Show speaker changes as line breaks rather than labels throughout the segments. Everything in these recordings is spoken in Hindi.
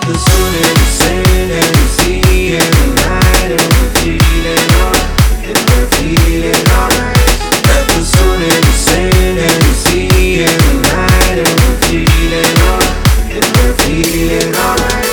the sun and the sand and the sea and the night and we're feeling alright, and we're feeling alright. Let the sun and the sand and the sea and the night and we're feeling alright, and we're feeling alright.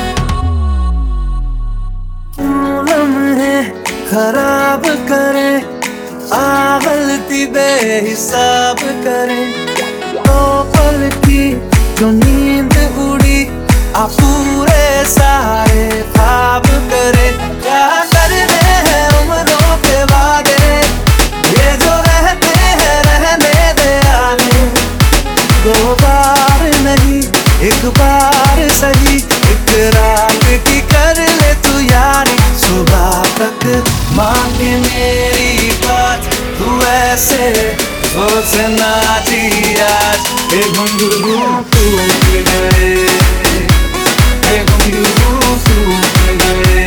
लम्हे खराब करे गलती बेहिसाब करे तो पल की जो नींद उड़ी पूरे सारे ख्वाब करे। क्या करने हैं उम्रों के वादे ये जो रहते हैं रहने दे आने। दो बार नहीं एक बार सही एक रात की कर ले तू यारी। सुबह तक मांगे मेरी बात तू ऐसे सोचना थी आज। घुंघरू टूट गए, घुंघरू टूट गए।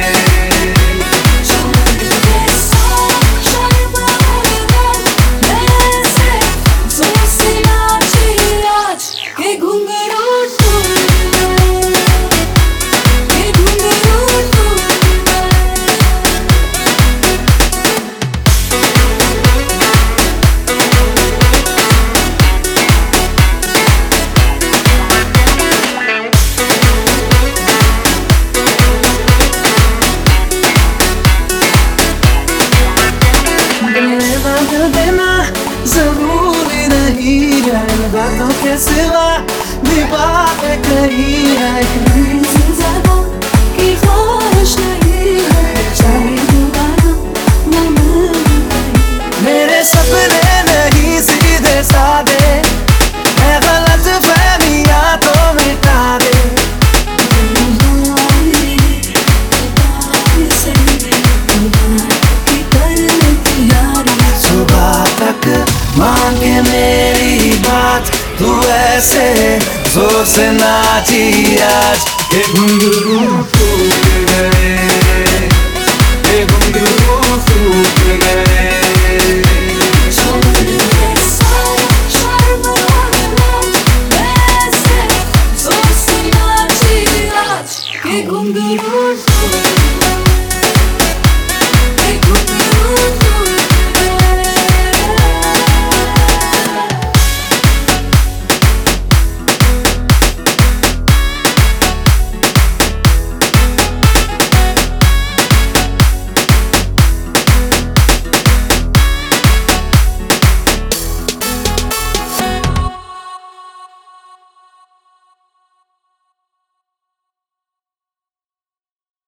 देना जरूरी नहीं है, बातों के सिवा भी बातें कही है।
ज्यादा की ख्वाहिश नहीं है, चाहे दोबारा न मिल।
मेरे सपने नहीं सीधे साधे है, गलत फहमियां तो मिटा दे। मांगे मेरी बात तू ऐसे जोर से नाची आज। ये घुंघरू टूट गए, ये घुंघरू टूट गए।
घुंघरू